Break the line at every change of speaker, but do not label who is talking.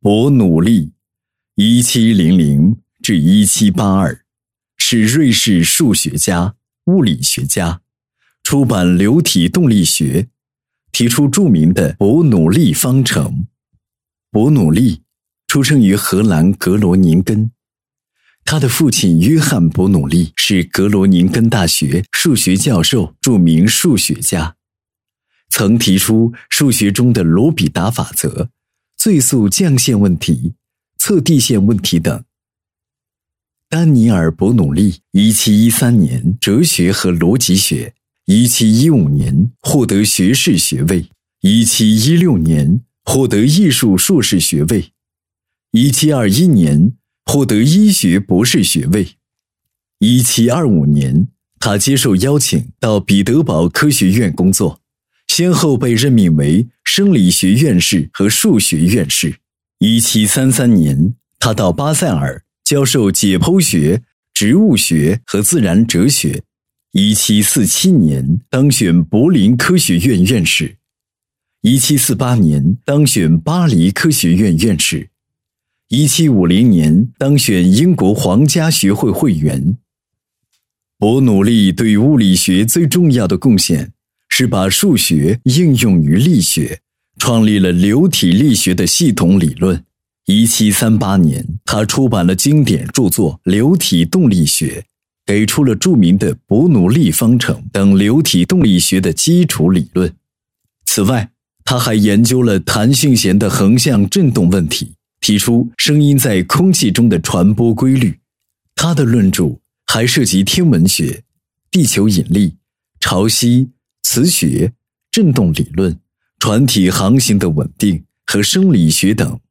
伯努利1700至1782，是瑞士数学家、物理学家，出版流体动力学，提出著名的伯努利方程。伯努利出生于荷兰格罗宁根，他的父亲约翰·伯努利是格罗宁根大学数学教授、著名数学家，曾提出数学中的罗比达法则、最速降线问题、测地线问题等。丹尼尔·伯努利1713年哲学和逻辑学，1715年获得学士学位，1716年获得艺术硕士学位，1721年获得医学博士学位。1725年，他接受邀请到彼得堡科学院工作，先后被任命为生理学院士和数学院士。1733年，他到巴塞尔教授解剖学、植物学和自然哲学。1747年当选柏林科学院院士。1748年当选巴黎科学院院士。1750年当选英国皇家学会会员。伯努利对物理学最重要的贡献是把数学应用于力学，创立了流体力学的系统理论。1738年，他出版了经典著作《流体动力学》，给出了著名的伯努利方程等流体动力学的基础理论。此外，他还研究了弹性弦的横向振动问题，提出声音在空气中的传播规律。他的论著还涉及天文学、地球引力、潮汐、磁学、振动理论、船体航行的稳定和生理学等。